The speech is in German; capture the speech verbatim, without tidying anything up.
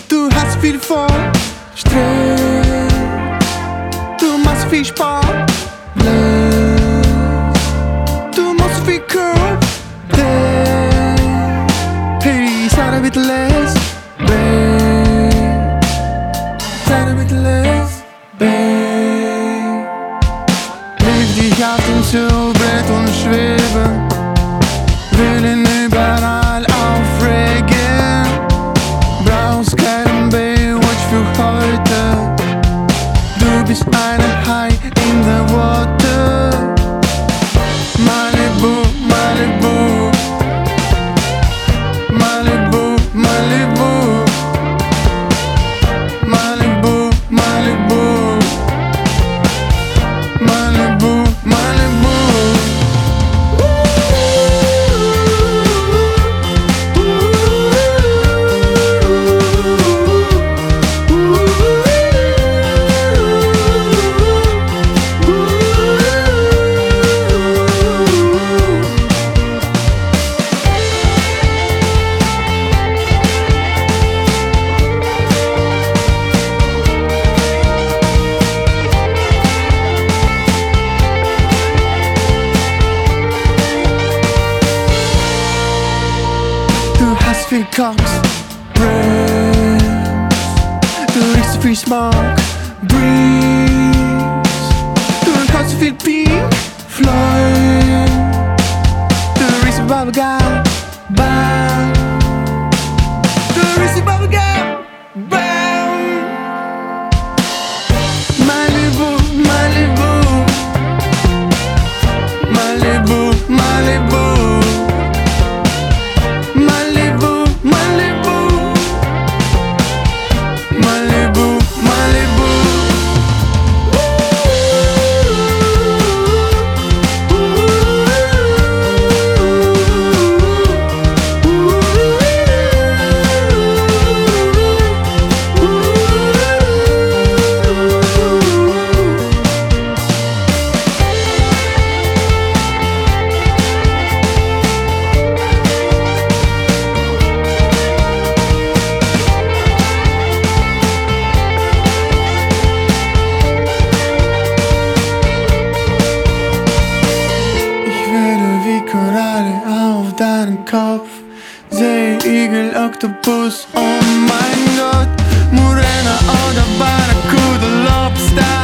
Du hast viel vor, Stress, du machst viel Spaß, Bless. Du musst viel Körper, hey, sei ein bisschen less, babe. Sei ein bisschen less, babe. Leg dich auf den Zugbrett und schwebe, will ihn überall aufregen. Brauchst keinen Baywatch für heute, du bist eine High in the water. Malibu, Malibu, Malibu, Malibu, Malibu, Malibu, Malibu, Malibu. Viel Cox, Brains, du riechst so viel Smog, Breeze, du kannst so viel Pink Floyd, du riechst so Bubblegum, Bam, du riechst so Bubblegum, Bam. Malibu, Malibu, Malibu, Malibu. Auf deinen Kopf, See, Igel, Oktopus, oh mein Gott, Morena oder Barracuda, Lobster.